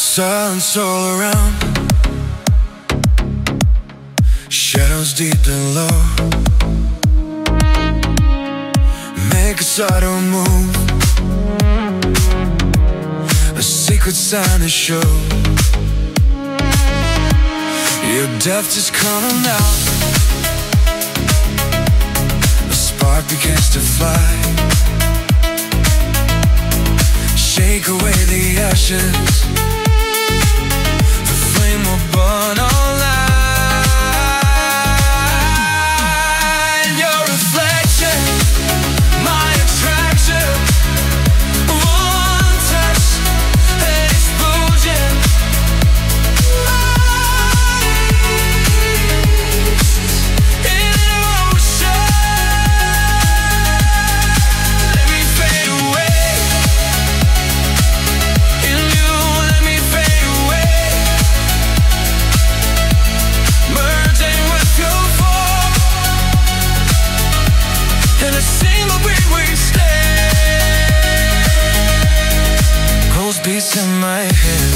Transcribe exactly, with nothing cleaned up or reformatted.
Silence all around, shadows deep and low, make a subtle move, a secret sign to show. Your depth is calling out, a spark begins to fly. Shake away the ashes, the flame will burn all night. Your reflection, my attraction, one touch, an explosion. In an ocean, let me fade away. In you, let me fade away. Merging with your form, in a single beat we stay. Pulse beats in my head,